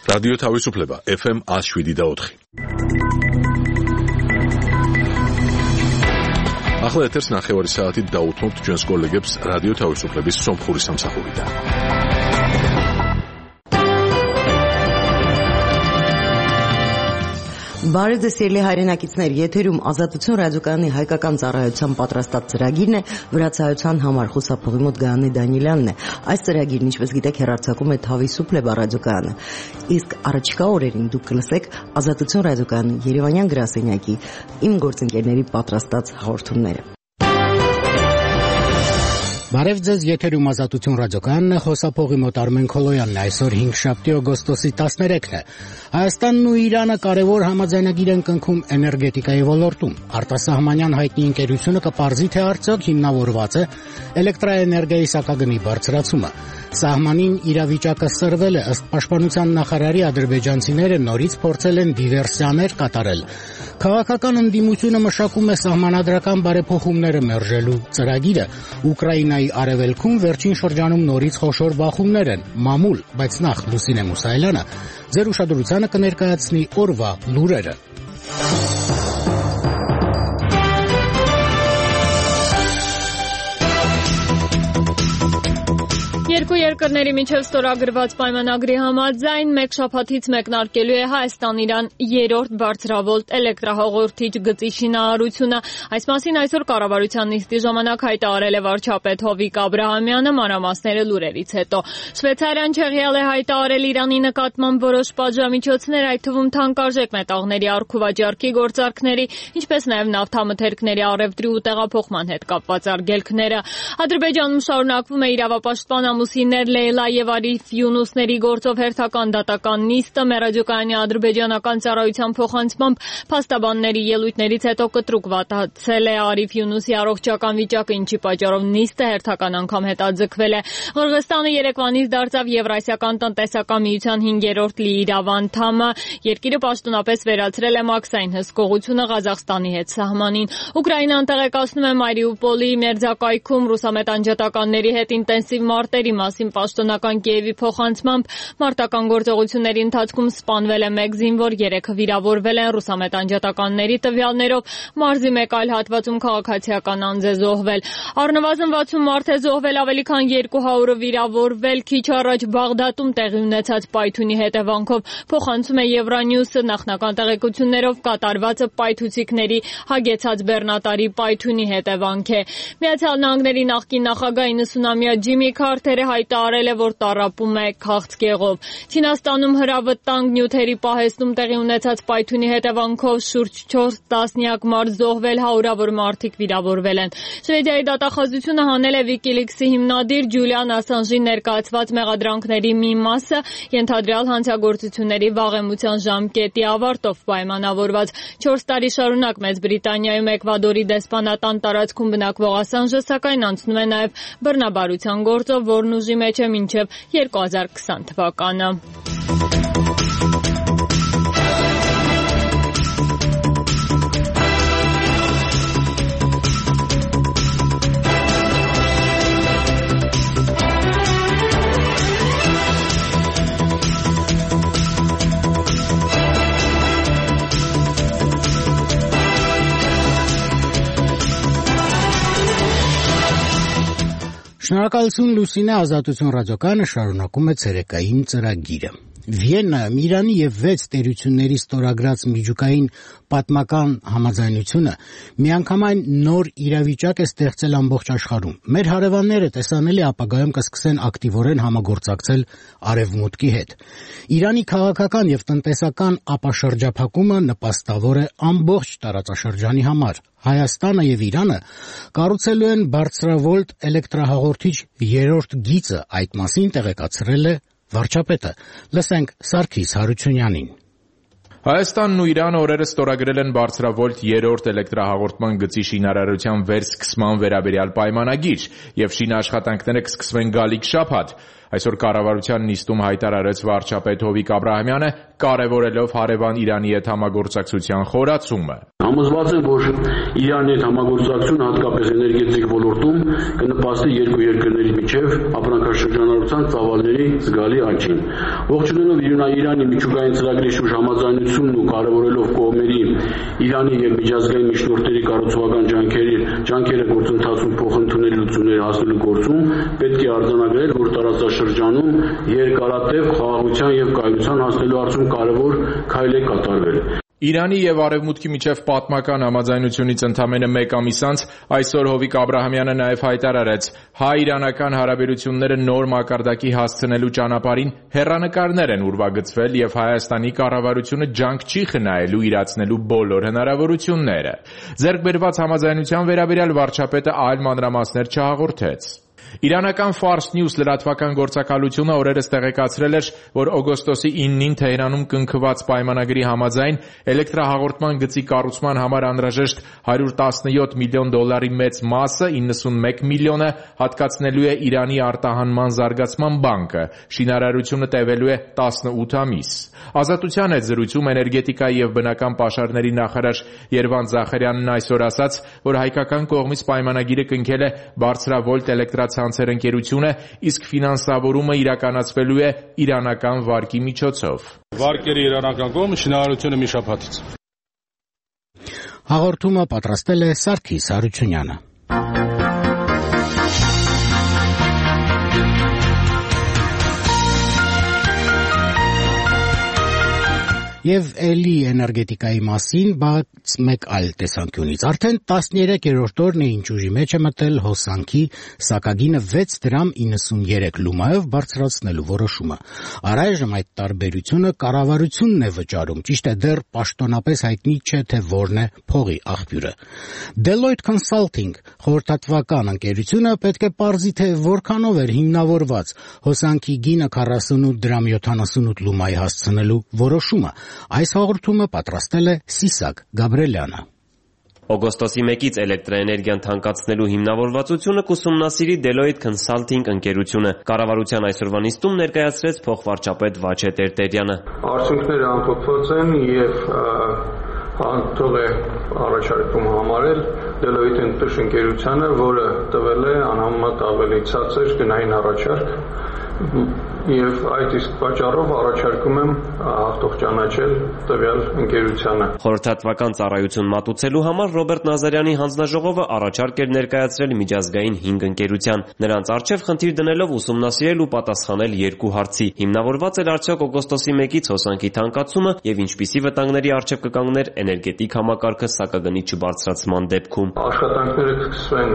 რადიო თავისუფლება FM 107.4. ახლა ეთერს ნახევარი საათით დაუთმობთ ჩვენს კოლეგებს რადიო თავისუფლების სომხური სამსახურიდან. Բարև ձեզ սիրելի հայրենակիցներ, եթերում Ազատություն ռադիոկայանի հայկական ծառայության պատրաստած ծրագիրն է, վրացայության համար խոսափողի մոտ Գայանե Դանիելյանն է։ Այս ծրագիրն, ինչպես գիտեք, հեռարձակում է Თავისუფლება ռադիոկայանը։ Իսկ առաջիկա օրերին դուք կլսեք Ազատություն ռադիոկայանի Երևանյան գրասենյակի իմ գործընկերների պատրաստած հաղորդումները։ Բարև ձեզ, եթերում Ազատություն ռադիոկայանն է, խոսափողի մոտ Արմեն Քոլոյանն է, այսօր 5 օգոստոսի 13-ն է։ Հայաստանն ու Իրանը կարևոր համաձայնագիր են կնքում էներգետիկայի ոլորտում։ Արտասահմանյան հայտնի ընկերությունը կպարզի, թե արդյոք հիմնավորված է էլեկտրաէներգիայի սակագնի բարձրացումը։ Սահմանին իրավիճակը սրվել է, ըստ պաշտպանության նախարարի ադրբեջանցիները նորից փորձել են դիվերսիաներ կատարել։ Քաղաքական ընդդիմությունը մշակում է սահմանադրական բարեփոխումները մերժելու ծրագիրը։ Ուկրաինայի արևելքում վերջին շրջանում նորից խոշոր բախումներ են, մամուլ, բայց նախ Լուսինե Մուսայելյանը ձեր ուշադրությանը կներկայացնի օրվա լուրերը։ Երկու երկրների միջև ստորագրված պայմանագրի համաձայն մեկ շաբաթից մեկնարկելու է Հայաստան-Իրան երրորդ բարձրավոլտ էլեկտրահաղորդիչ գծի շինարարությունը։ Այս մասին այսօր կառավարության նիստի ժամանակ հայտարարել է վարչապետ Հովիկ Աբրահամյանը, մանրամասները լուրերից հետո։ Շվեյցարիան չեղյալ է հայտարարել Իրանի նկատմամբ որոշ պատժամիջոցներ, այդ թվում թանկարժեք մետաղների առքուվաճառքի գործարքների, ինչպես նաև նավթամթերքների առևտրի ու տեղափոխման հետ կապված արգելքները։ Ադրբեջանում շարունակվում է իրավապաշտպան Ամուսիններ Լեյլա եւ Արիֆ Յունուսների գործով հերթական դատական նիստը Մերաջոկայանի ադրբեջանական ծառայության փոխանցմամբ փաստաբանների ելույթներից հետո կտրուկ վատացել է Արիֆ Յունուսի առողջական վիճակը, ինչի պատճառով նիստը հերթական անգամ հետաձգվել է։ Ղրղստանը երեկվանից դարձավ Եվրասիական տնտեսական միության 5-րդ լիիրավ անդամը։ Երկիրը պաշտոնապես վերացրել է մաքսային հսկողությունը Ղազախստանի հետ սահմանին։ Ուկրաինան տեղեկացնում է Մարիուպոլի մերձակայքում ռուսամետ անջատականների հետ ինտենսիվ մարտերի մասին պաշտոնական Կիևի փոխանցմամբ մարտական գործողությունների ընթացքում սպանվել է 1 զինվոր, 3-ը վիրավորվել են ռուսամետ անջատականների տվյալներով, մարզի մեկ այլ հատվածում քաղաքացիական անձ է զոհվել։ Առնվազն 60 մարդ է զոհվել, ավելի քան 200-ը վիրավորվել, քիչ առաջ Բաղդադում տեղի ունեցած պայթյունի հետևանքով, փոխանցում է Եվրանյուսը, նախնական տեղեկություններով կատարվածը պայթուցիկների հագեցած բեռնատարի պայթյունի հետևանք է։ Միացյալ Նահանգների նախկին նախագահ 90-ամյա Ջիմի Քարթերը հայտարարել է, որ տառապում է քաղցկեղով։ Չինաստանում հրավտանգ նյութերի պահեստում տեղի ունեցած պայթյունի հետևանքով շուրջ 4 տասնյակ մարդ զոհվել, հարյուրավոր մարդիկ վիրավորվել են։ Շվեդիայի դատախազությունը հանել է WikiLeaks-ի հիմնադիր Ջուլիան Ասանժի ներկայացված մեղադրանքների մի մասը, ենթադրյալ հանցագործությունների վաղեմության ժամկետի ավարտով պայմանավորված։ 4 տարի շարունակ Մեծ Բրիտանիայում Էկվադորի դեսպանատան տարածքում բնակվող Ասանժը սակայն անցնում է նաև բռնաբարության գործով, որն ուժի մեջ է մինչև 2020 թվականը։ Շնորհակալություն Լուսինե, Ազատություն ռադիոկայանը շարունակում է ցերեկային ծրագիրը։ Վիեննայում Իրանի եւ 6 տերությունների ստորագրած միջուկային պատմական համաձայնությունը միանգամայն նոր իրավիճակ է ստեղծել ամբողջ աշխարհում։ Մեր հարևանները տեսանելի ապագայում կսկսեն ակտիվորեն համագործակցել Արևմուտքի հետ։ Իրանի քաղաքական եւ տնտեսական ապաշրջափակումը նպաստավոր է ամբողջ տարածաշրջանի համար։ Հայաստանը եւ Իրանը կառուցելու են բարձրավոլտ էլեկտրահաղորդիչ երրորդ գիծը, այդ մասին տեղեկացրել է վարչապետը։ Լսենք Սարգիս Հարությունյանին։ Հայաստանն ու Իրանը օրերս ստորագրել են բարձրավոլտ երրորդ էլեկտրահաղորդման գծի շինարարության վերսկսման վերաբերյալ պայմանագիր, եւ շինաշխատանքները կսկսվեն գալիք շաբաթ։ Այսօր կառավարության նիստում հայտարարեց վարչապետ Հովիկ Աբրահամյանը, կարևորելով հարևան Իրանի հետ համագործակցության խորացումը։ Համոզված եմ, որ Իրանի հետ համագործակցությունը հատկապես էներգետիկ ոլորտում կնպաստի երկու երկրների միջև ապրանքաշրջանառության ծավալների զգալի աճին։ Ողջունելով Իրանի միջուկային ծրագրի շուրջ համաձայնությունն ու կարևորելով կողմերի Իրանի եւ միջազգային միջնորդների կառուցողական ջանքերը գործընթացում փոխընդունելի լուծումներ հասնելու գործում պետք է արձանագրել, որ տարածաշրջանում երկարատև խաղաղության եւ կայունության հասնելու հարցում կարևոր քայլ է կատարվել։ Իրանի եւ Արևմուտքի միջև պատմական համաձայնությունից ընդամենը 1 ամիս անց այսօր Հովիկ Աբրահամյանը նաեւ հայտարարեց, հայ-իրանական հարաբերությունները նոր մակարդակի հասցնելու ճանապարհին հեռանկարներ են ուրվագծվել եւ Հայաստանի կառավարությունը ջանք չի խնայելու իրացնելու բոլոր հնարավորությունները։ Ձեռք բերված համաձայնության վերաբերյալ վարչապետը այլ մանրամասներ չհաղորդեց։ Իրանական Fars News լրատվական գործակալությունը օրերս տեղեկացրել էր, որ օգոստոսի 9-ին Թեհրանում կնքված պայմանագրի համաձայն էլեկտրահաղորդման գծի կառուցման համար անհրաժեշտ $117 միլիոն մեծ մասը 91 միլիոնը հատկացնելու է Իրանի արտահանման զարգացման բանկը։ Շինարարությունը տևելու է 18 ամիս։ Ազատության հետ զրույցում էներգետիկայի եւ բնական պաշարների նախարար Երվանդ Զախարյանն այսօր ասաց, որ հայկական կողմից պայմանագիրը կնքել է բարձրավոլտ էլեկտրացանցեր ընկերությունը, իսկ ֆինանսավորումը իրականացվելու է իրանական վարկի միջոցով։ Վարկերի իրանական կողմը շինարարությունը մի շաբաթից։ Հաղորդումը պատրաստել է Սարգիս Հարությունյանը։ Եվ էլի էներգետիկայի մասին, բայց մեկ այլ տեսանկյունից։ Արդեն 13-րդ օրն է ինչ ուժի մեջ է մտել հոսանքի սակագինը 6 դրամ 93 լումայով բարձրացնելու որոշումը։ Առայժմ այդ տարբերությունը կառավարությունն է վճարում, ճիշտ է, դեռ պաշտոնապես հայտնի չէ, թե որն է փողի աղբյուրը։ Deloitte Consulting խորհրդատվական ընկերությունը պետք է պարզի, թե որքանով էր հիմնավորված հոսանքի գինը 48 դրամ 78 լումայի հասցնելու որոշումը։ Այս հաղորդումը պատրաստել է Սիսակ Գաբրելյանը։ Օգոստոսի 1-ից էլեկտրաէներգիան թանկացնելու հիմնավորվածությունը կուսումնասիրի Deloitte Consulting ընկերությունը։ Կառավարության այսօրվա նիստում ներկայացրեց փոխվարչապետ Վաչե Տերտերյանը։ Արդյունքները ամփոփված են եւ թող է առաջարկում համարել Deloitte ընկերության ընկերությանը, որը տվել է անհամեմատ ավելի ցածր գնային առաջարկ եւ այդ իսկ պատճառով առաջարկում եմ հաղթող ճանաչել տվյալ ընկերությանը։ Խորհրդատվական ծառայություն մատուցելու համար Ռոբերտ Նազարյանի հանձնաժողովը առաջարկ էր ներկայացրել միջազգային 5 ընկերության։ Նրանց առջև խնդիր դնելով ուսումնասիրել ու պատասխանել 2 հարցի. հիմնավորված էր արդյոք օգոստոսի 1-ից հոսանքի թանկացումը եւ ինչպիսի վտանգների առջև կկանգներ էներգետիկ համակարգը սակագնի չբարձրացման դեպքում։ Աշխատանքները կսկսվեն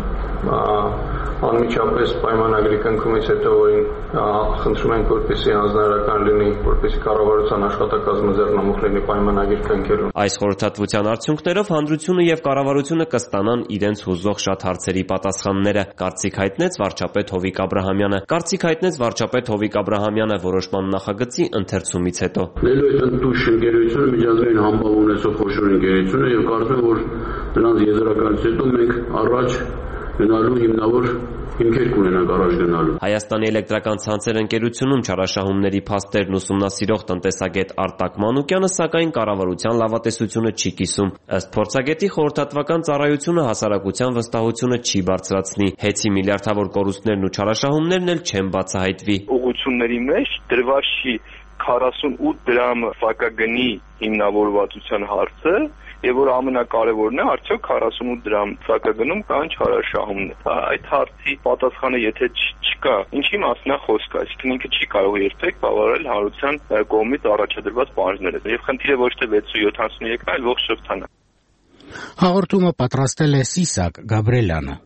անմիջապես պայմանագրի կնքումից հետո, որին խնդրում ենք, որպեսզի հանձնարարական լինի, որպեսզի կառավարության աշխատակազմը ձեռնամուխ լինի պայմանագիր կնքելուն։ Այս խորհրդատվության արդյունքներով հանրությունը եւ կառավարությունը կստանան իրենց հուզող շատ հարցերի պատասխանները, կարծիք հայտնեց վարչապետ Հովիկ Աբրահամյանը։ Կարծիք հայտնեց վարչապետ Հովիկ Աբրահամյանը որոշման նախագծի ընթերցումից հետո։ Deloitte ընկերությունը միջազգային համբավ ունեցող խոշոր ընկերություն է եւ կարծում եմ, որ նրանց եզրակացությունից հետո մենք առաջ գնալու հիմնավոր հիմքեր կունենանք առաջ գնալու։ Հայաստանի էլեկտրական ցանցեր ընկերությունում չարաշահումների փաստերն ուսումնասիրող տնտեսագետ Արտակ Մանուկյանը սակայն կառավարության լավատեսությունը չի կիսում։ Ըստ փորձագետի խորհրդատվական ծառայությունը հասարակության վստահությունը չի բարձրացնի։ Հեցի միլիարդավոր կորուստներն ու չարաշահումներն էլ չեն բացահայտվի։ Ուղղությունների մեջ դրված չի 48 դրամ սակագնի հիմնավորվածության հարցը, եւ որ ամենակարևորն է, արդյոք 48 դրամ սակագնում կան չարաշահումներ։ Այդ հարցի պատասխանը եթե չկա, ինչի մասին է խոսքը, այսինքն ինքը չի կարող երբեք բավարարել հանրության կողմից առաջադրված պահանջները։ Եվ խնդիրը ոչ թե 673-ն, այլ ողջ շղթան է։ Հաղորդումը պատրաստել է Սիսակ Գաբրելյանը։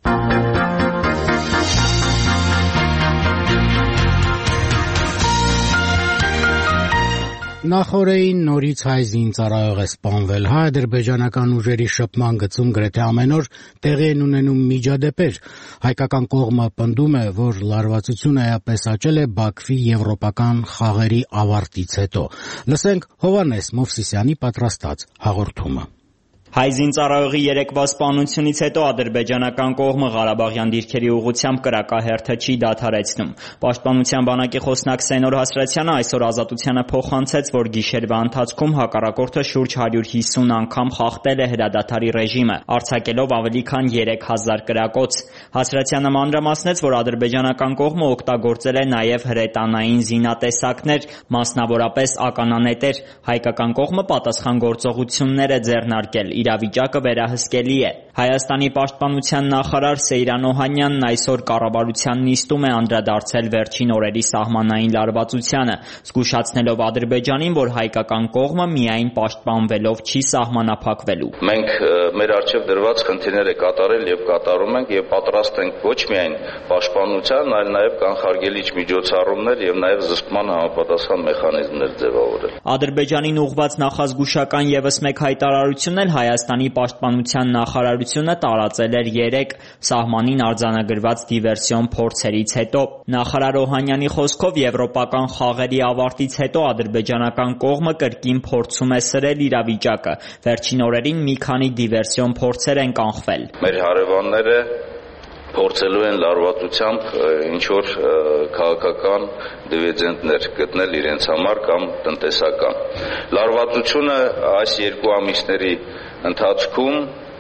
Նախորդին նորից հայ զինծառայող է սպանվել։ Հայ-ադրբեջանական ուժերի շփման գծում գրեթե ամեն օր տեղի են ունենում միջադեպեր։ Հայկական կողմը պնդում է, որ լարվածությունը էապես աճել է Բաքվի եվրոպական խաղերի ավարտից հետո։ Լսենք Հովհաննես Մովսիսյանի պատրաստած հաղորդումը։ Հայ զինծառայողի երեկվա սպանությունից հետո ադրբեջանական կողմը Ղարաբաղյան դիրքերի ուղղությամբ կրակահերթը չի դադարեցնում։ Պաշտպանության բանակի խոսնակ Սենոր Հասրացյանը այսօր Ազատությանը փոխանցեց, որ գիշերվա ընթացքում հակառակորդը շուրջ 150 անգամ խախտել է հրադադարի ռեժիմը, արձակելով ավելի քան 3000 կրակոց։ Հասրացյանը մանրամասնեց, որ ադրբեջանական կողմը օգտագործել է նաև հրետանային զինատեսակներ, մասնավորապես ականանետեր։ Հայկական կողմը պատասխան գործողություններ է ձեռնարկել։ Իրավիճակը վերահսկելի է։ Հայաստանի պաշտպանության նախարար Սեյրան Օհանյանն այսօր կառավարության նիստում է անդրադարձել վերջին օրերի սահմանային լարվածությանը, զգուշացնելով Ադրբեջանին, որ հայկական կողմը միայն պաշտպանվելով չի սահմանափակվելու։ Մենք մեր առջև դրված խնդիրները կատարել եւ կատարում ենք եւ պատրաստ ենք ոչ միայն պաշտպանության, այլ նաեւ կանխարգելիչ միջոցառումներ եւ նաեւ զսպման համապատասխան մեխանիզմներ ձևավորել։ Ադրբեջանին ուղղված նախազգուշական եւս մեկ հայտարարություն էլ Հայաստանի պաշտպանության նախարարությունը տարածել էր 3 սահմանին արձանագրված դիվերսիոն փորձերից հետո։ Նախարար Օհանյանի խոսքով եվրոպական խաղերի ավարտից հետո ադրբեջանական կողմը կրկին փորձում է սրել իրավիճակը։ Վերջին օրերին մի քանի դիվերսիոն փորձեր են կանխվել։ Մեր հարևանները փորձելու են լարվածությամբ ինչ-որ քաղաքական դիվիդենդներ գտնել իրենց համար կամ տնտեսական։ Լարվածությունը այս 2 ամիսների ընթացքում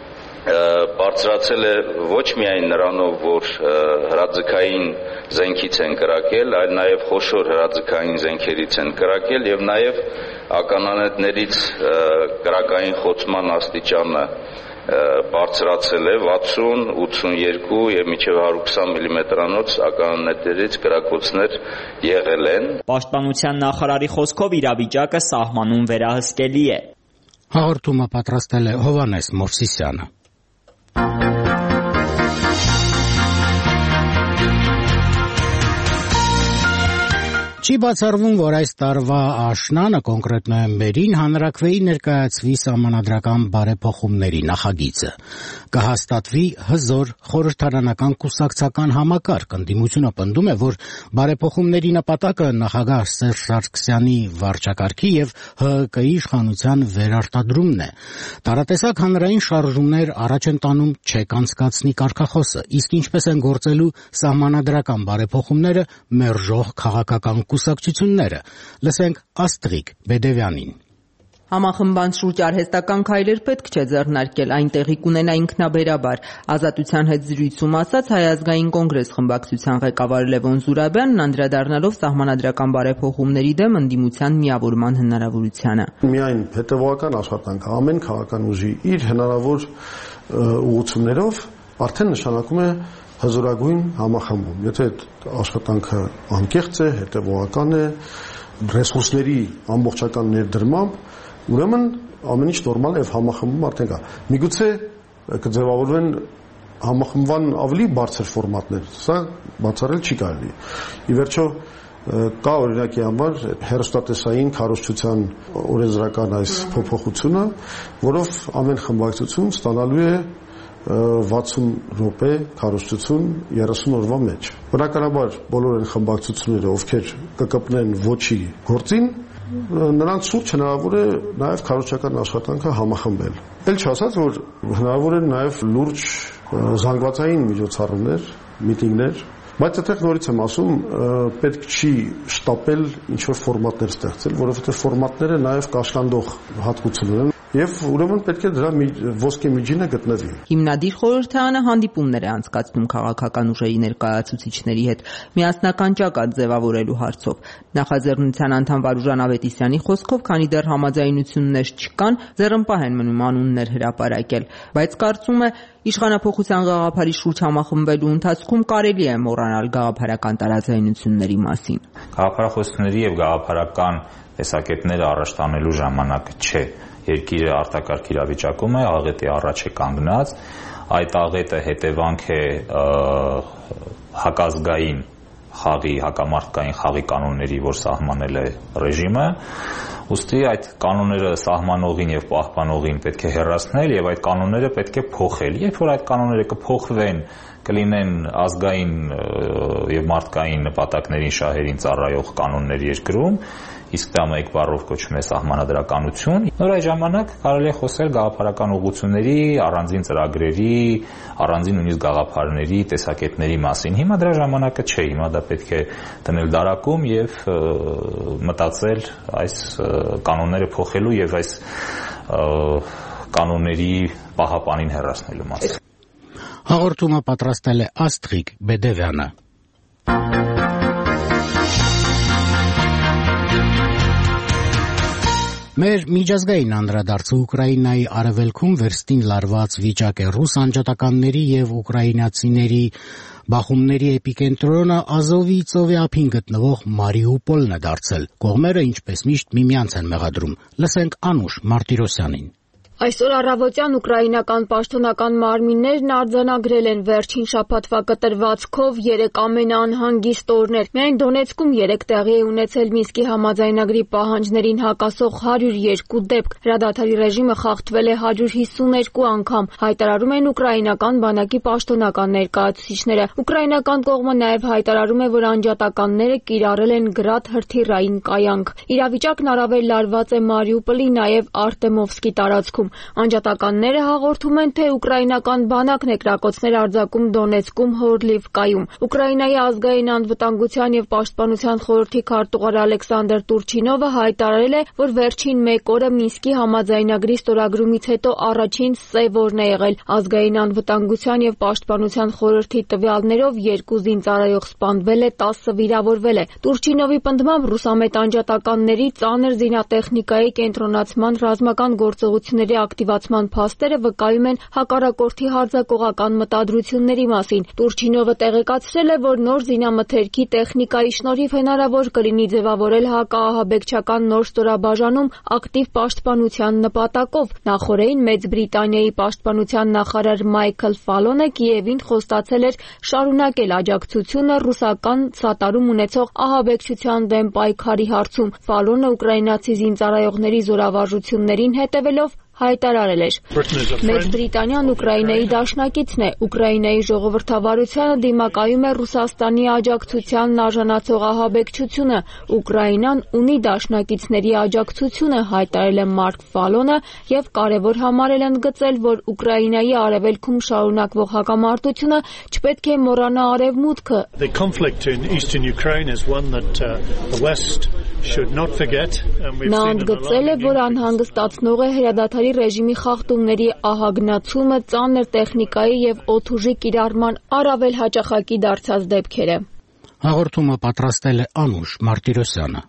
բարձրացել է ոչ միայն նրանով, որ հրաձգային զենքից են կրակել, այլ նաև խոշոր հրաձգային զենքերից են կրակել եւ նաև ականանետներից կրակային խոցման աստիճանը բարձրացել է 60, 82 եւ մինչեւ 120 մմ-անոց ականանետերից կրակոցներ եղել են։ Պաշտպանության նախարարի խոսքով իրավիճակը սահմանում վերահսկելի է։ Հաղորդումը պատրաստել է Հովանես Մովսիսյանը։ Չի բացառվում, որ այս տարվա աշնանը, կոնկրետ նոյեմբերին, հանրաքվեի ներկայացվի սահմանադրական բարեփոխումների նախագիծը։ Կհաստատվի հզոր խորհրդարանական կուսակցական համակարգ։ Ընդդիմությունը պնդում է, որ բարեփոխումների նպատակը նախագահ Սերժ Սարգսյանի վարչակարգի եւ ՀՀԿ-ի իշխանության վերարտադրումն է։ Տարատեսակ հանրային շարժումներ առաջ են տանում չեք անցկացնի կարգախոսը, իսկ ինչպես են գործելու սահմանադրական բարեփոխումները մերժող քաղաքական կուսակցությունները։ Լսենք Աստրիկ Բեդևյանին։ Համախմբան շուրջ արհեստական քայլեր պետք չէ ձեռնարկել, այն տեղի կունենա ինքնաբերաբար։ Ազատության հետ զրույցում ասաց Հայ ազգային կոնգրես խմբակցության ղեկավար Լևոն Զուրաբյանն, անդրադառնալով սահմանադրական բարեփոխումների դեմ ընդդիմության միավորման հնարավորությանը։ Միայն հետևողական աշխատանք ամեն քաղաքական ուժի իր հնարավոր ուղղություններով արդեն նշանակում է հզորագույն համախմբում։ Եթե այդ աշխատանքը անկեղծ է, հետևողական է, ռեսուրսների ամբողջական ներդրմամբ, ուրեմն ամեն ինչ նորմալ է եւ համախմբում արդեն կա։ Միգուցե կձևավորվեն համախմբման ավելի բարձր ֆորմատներ, սա բացառել չի կարելի։ Ի վերջո կա օրինակի համար հեռուստատեսային քարոզչության օրենսդրական այս փոփոխությունը, որով ամեն խմբակցություն ստանալու է 60 րոպե քարոզչություն 30 օրվա մեջ։ Բնականաբար բոլոր այն խմբակցությունները, ովքեր կկպնեն ոչի գործին, նրանց շուրջ հնարավոր է նաև քարոզչական աշխատանքը համախմբել։ Էլ չասած, որ հնարավոր է նաև լուրջ զանգվածային միջոցառումներ, միտինգներ, բայց այդտեղ նորից եմ ասում, պետք չի շտապել ինչ-որ ֆորմատներ ստեղծել, որովհետև ֆորմատները նաև կաշկանդող հատկություն ունեն։ Եվ ուրեմն պետք է դրա ոսկե միջինը գտնվի։ Հիմնադիր խորհրդարանը հանդիպումներ է անցկացնում քաղաքական ուժերի ներկայացուցիչների հետ միասնական ճակատ ձևավորելու հարցով։ Նախաձեռնության անդամ Վարուժան Ավետիսյանի խոսքով, քանի դեռ համաձայնություններ չկան, ձեռնպահ են մնում անուններ հրապարակել, բայց կարծում է, իշխանափոխության գաղափարի շուրջ համախմբելու ընթացքում կարելի է մոռանալ գաղափարական տարաձայնությունների մասին։ Գաղափարախոսությունների եւ գաղափարական տեսակետները առաջ տանելու ժամանակը չէ։ Երկիրը արտակարգ իրավիճակում է, աղետի առաջ է կանգնած, այդ աղետը հետևանք է հակազգային խաղի, հակամարտկային խաղի կանոնների, որ սահմանել է ռեժիմը, ուստի այդ կանոնները սահմանողին եւ պահպանողին պետք է հեռացնել եւ այդ կանոնները պետք է փոխել։ Երբ որ այդ կանոնները կփոխվեն, կլինեն ազգային եւ մարդկային նպատակներին շահերին ծառայող կանոններ երկրում, իսկ դա մեկ բառով կոչվում է սահմանադրականություն, նոր այդ ժամանակ կարելի է խոսել գաղափարական ուղղությունների, առանձին ծրագրերի, առանձին նույնիսկ գաղափարների, տեսակետների մասին։ Հիմա դրա ժամանակը չէ, հիմա դա պետք է դնել դարակում եւ մտածել այս կանոնները փոխելու եւ այս կանոնների պահապանին հեռացնելու մասին։ Հաղորդումը պատրաստել է Աստղիկ Բեդևյանը։ Մեր միջազգային անդրադարձը Ուկրաինայի արևելքում վերստին լարված վիճակ է։ Ռուս անջատականների եւ ուկրաինացիների բախումների էպիկենտրոնը Ազովի ծովի ափին գտնվող Մարիուպոլն է դարձել։ Կողմերը ինչպես միշտ միմյանց են մեղադրում։ Լսենք Անուշ Մարտիրոսյանին։ Այսօր առավոտյան ուկրաինական պաշտոնական մարմիններն արձանագրել են վերջին շաբաթվա կտրվածքով 3 ամենաանհանգիստ օրներ։ Միայն Դոնեցկում 3 տեղի է ունեցել Մինսկի համաձայնագրի պահանջներին հակասող 102 դեպք։ Հրադադարի ռեժիմը խախտվել է 152 անգամ, հայտարարում են ուկրաինական բանակի պաշտոնական ներկայացուցիչները։ Ուկրաինական կողմը նաև հայտարարում է, որ անջատականները կիրառել են գրադ հրթիռային կայանք։ Իրավիճակն առավել լարված է Մարիուպոլի, նաև Արտեմովսկի տարածքում։ Անջատականները հաղորդում են, թե ուկրաինական բանակն է կրակոցներ արձակում Դոնեցկում Հորլիվկայում։ Ուկրաինայի ազգային անվտանգության եւ պաշտպանության խորհրդի քարտուղար Ալեքսանդր Տուրչինովը հայտարարել է, որ վերջին 1 օրը Մինսկի համաձայնագրի ստորագրումից հետո առաջին սև օրն է եղել։ Ազգային անվտանգության եւ պաշտպանության խորհրդի տվյալներով 2 զինծառայող սպանվել է, 10 վիրավորվել է։ Տուրչինովի պնդմամբ ռուսամետ անջատականների ծանր զինատեխնիկայի կենտրոնացման ռազմական գործողությունների ակտիվացման փաստերը վկայում են հակառակորդի հարձակողական մտադրությունների մասին։ Տուրչինովը տեղեկացրել է, որ նոր զինամթերքի տեխնիկայի շնորհիվ հնարավոր կլինի ձևավորել հակաահաբեկչական նոր ստորաբաժանում ակտիվ պաշտպանության նպատակով։ Նախորդին Մեծ Բրիտանիայի պաշտպանության նախարար Մայքլ Ֆալոնը Կիևին խոստացել էր շարունակել աջակցությունը ռուսական սատարում ունեցող ահաբեկչության դեմ պայքարի հարցում։ Ֆալոնը ուկրաինացի զինծառայողների զորավարժություններին հետևելով հայտարարել էր. Մեծ Բրիտանիան Ուկրաինայի դաշնակիցն է։ Ուկրաինայի ժողովրդավարությանը դիմակայում է Ռուսաստանի աջակցությանն արժանացող ահաբեկչությունը։ Ուկրաինան ունի դաշնակիցների աջակցությունը, հայտարարել է Մարկ Ֆալոնը եւ կարեւոր համարել ընդգծել, որ Ուկրաինայի արևելքում շարունակվող հակամարտությունը չպետք է մոռանա արևմուտքը։ Նա ընդգծել է, որ անհանգստացնող է հրադադարի ռեժիմի խախտումների ահագնացումը, ծանր տեխնիկայի եւ օդուժի կիրառման առավել հաճախակի դարձած դեպքերը։ Հաղորդումը պատրաստել է Անուշ Մարտիրոսյանը։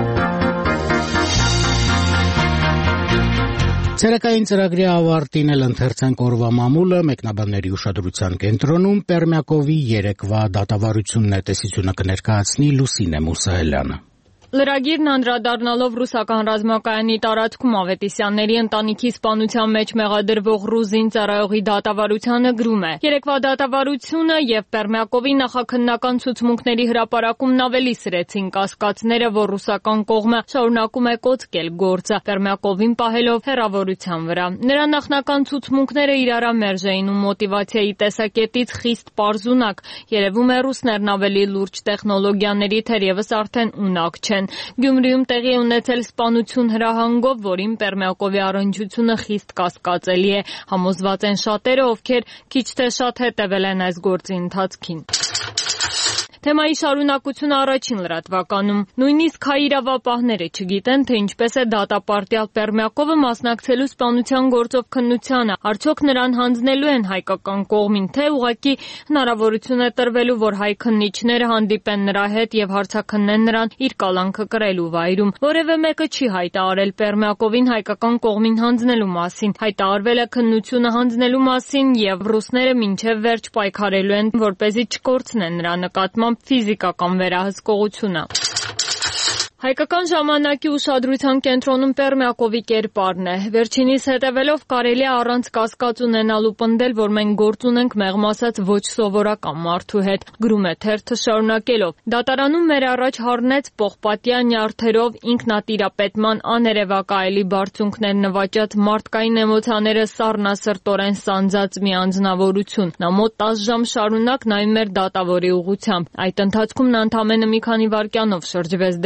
Ցերեկային ծրագրի ավարտին էլ ընթերցանք օրվա մամուլը, մեկնաբանների ուշադրության կենտրոնում Պերմյակովի երեկվա դատավարությունն է, տեսությունը կներկայացնի Լուսինե Մուսահելյանը։ Լրագիրն անդրադառնալով ռուսական ռազմակայանի տարածքում Ավետիսյանների ընտանիքի սպանության մեջ մեղադրվող ռուս զինծառայողի դատավարությանը գրում է. Երեկվա դատավարությունը եւ Պերմյակովի նախաքննական ցուցմունքների հրապարակումն ավելի սրեցին կասկածները, որ ռուսական կողմը շարունակում է կոծկել գործը, Պերմյակովին պահելով հեռավորության վրա։ Նրա նախնական ցուցմունքները իրարամերժ էին ու մոտիվացիայի տեսակետից խիստ պարզունակ։ Երևում է ռուսներն ավելի լուրջ տեխնոլոգիաների թերևս արդեն ունակ չեն։ Գյումրիում տեղի ունեցել սպանություն հրահանգով, որին Պերմյակովի առնչությունը խիստ կասկածելի է։ Համոզված են շատերը, ովքեր քիչ թե շատ հետևել են այս գործի ընթացքին։ Թեմայի շարունակությունը առաջին լրատվականում։ Նույնիսկ հայ իրավապահները չգիտեն, թե ինչպես է դատապարտյալ Պերմյակովը մասնակցելու սպանության գործով քննությանը, արդյոք նրան հանձնելու են հայկական կողմին, թե ուղղակի հնարավորություն է տրվելու, որ հայ քննիչները հանդիպեն նրա հետ եւ հարցաքննեն նրան իր կալանքը կրելու վայրում։ Որևէ մեկը չի հայտարարել Պերմյակովին հայկական կողմին հանձնելու մասին։ Հայտարարվել է քննությունը հանձնելու մասին եւ ռուսները մինչեւ վերջ պայքարելու են, որպեսզի չկորցնեն նրա նկատմամբ ֆիզիկական վերահսկողությունը։ Հայկական ժամանակի ուշադրության կենտրոնում Պերմյակովի կերպարն է։ Վերջինիս հետևելով կարելի է առանց կասկած ունենալու պնդել, որ մենք գործ ունենք մեղմ ասած ոչ սովորական մարդու հետ, գրում է թերթը շարունակելով։ Դատարանում մեր առաջ հառնեց պողպատյա նյարդերով ինքնատիրապետման աներևակայելի բարձունքներ նվաճած մարդկային էմոցիաները սառնասրտորեն սանձած մի անձնավորություն։ Նա մոտ 10 ժամ շարունակ նայում էր դատավորի ուղղությամբ։ Այդ ընթացքում նա ընդամենը մի քանի վայրկյանով շրջվեց դեպի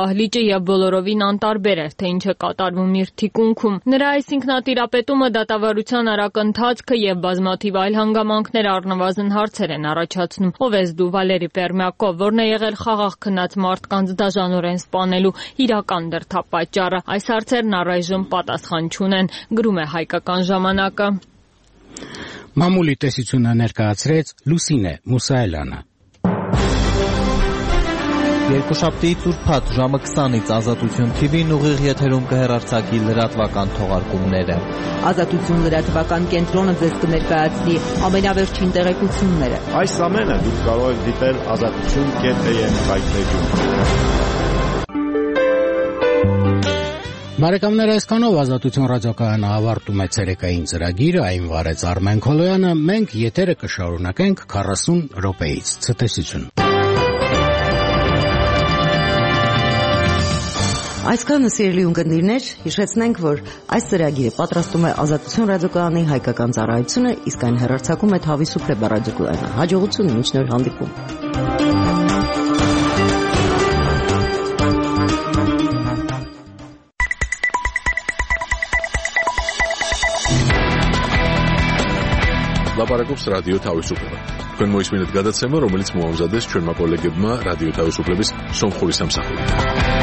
դահլիճը եւ բոլորովին անտարբեր էր, թե ինչ է կատարվում իր թիկունքում։ Նրա այս ինքնատիրապետումը դատավարության արագ ընթացքը եւ բազմաթիվ այլ հանգամանքներ առնվազն հարցեր են առաջացնում։ Ով ես դու, Վալերի Պերմյակով, որն է եղել խաղաղ քնած մարդկանց դաժանորեն սպանելու իրական դրդապատճառը։ Այս հարցերն առայժմ պատասխան չունեն, գրում է Հայկական ժամանակը։ Մամուլի տեսությունը ներկայացրեց Լուսինե Մուսայելյանը։ Երկուշաբթի ծուրփաթ ժամը 20-ից Ազատություն TV-ն ուղիղ եթերում կհեռարձակի լրատվական թողարկումները։ Ազատություն լրատվական կենտրոնը ձեզ կներկայացնի ամենավերջին տեղեկությունները։ Այս ամենը դուք կարող եք դիտել azatutun.am վայրէջում։ Բարեկամներ, այսքանով Ազատություն ռադիոկայանը ավարտում է ցերեկային ծրագիրը, այն վարեց Արմեն Քոլոյանը, մենք եթերը կշարունակենք 40 րոպեից։ Ցտեսություն։ Այսքանը սիրելի ունկնդիրներ, հիշեցնենք, որ այս ծրագիրը պատրաստում է Ազատություն ռադիոկայանի հայկական ծառայությունը, իսկ այն հեռարձակում է Թավիսուփլե ռադիոկայանը։ Հաջողություն, մինչ նոր հանդիպում։ Լապարակոպս ռադիո Թավիսուփլե։ Քան մոյսմինդ գադացեմը, რომელიც մոամզադես չորմա կոլեգեբմա ռադիո Թավիսուփլեբիս Սոմխուրիս ամսախուրի։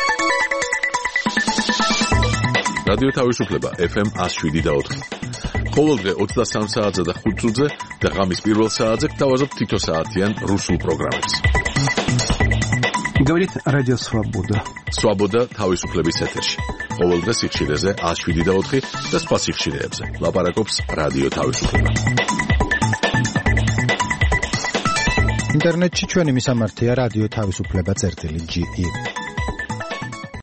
რადიო თავისუფლება FM 107.4 ყოველდღე 23 საათზე და 5 წუთზე და ღამის პირველ საათზე გთავაზობ თითო საათიან რუსულ პროგრამებს. Говорит Радио Свобода. Свобода თავისუფლების ეთერში. ყოველდღე სიხშირეზე 107.4 და სხვა სიხშირეებზე. ლაპარაკობს რადიო თავისუფლება. ინტერნეტში ჩვენი მისამართია რადიო თავისუფლება.ge.